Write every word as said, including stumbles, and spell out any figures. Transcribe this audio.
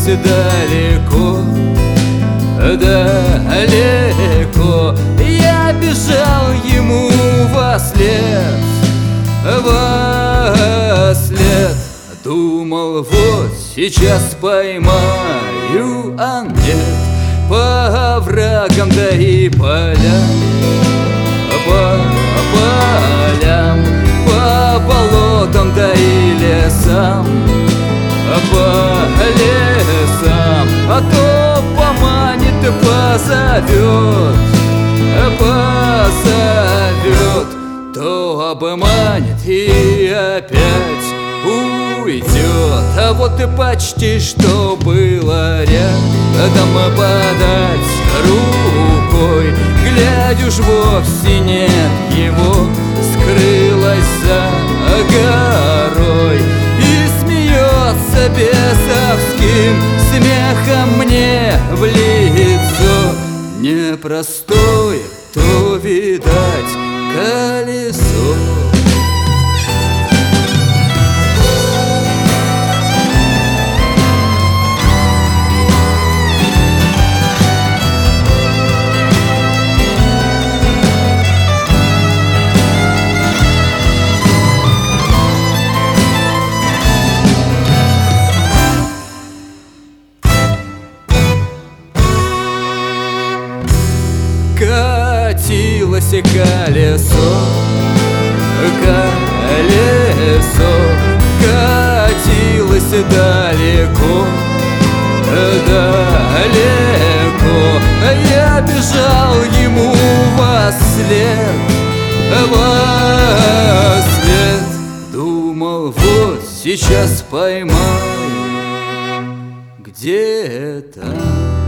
далеко, далеко. Я бежал ему вослед, вослед. Думал, вот сейчас поймаю, а нет. По оврагам да и полям, по полям, по болотам да и лесам, по лесам. А то поманит и позовет, позовет, то обманет и опять уйдет. А вот и почти что было рядом подать рукой, глядя уж вовсе нет его, скрылась за горой. И смеется бесовским смехом мне в лицо. Непростое, то, видать, колесо. Катилось колесо, колесо, катилось далеко, далеко. Я бежал ему вослед, вослед. Думал, вот сейчас поймаю где-то.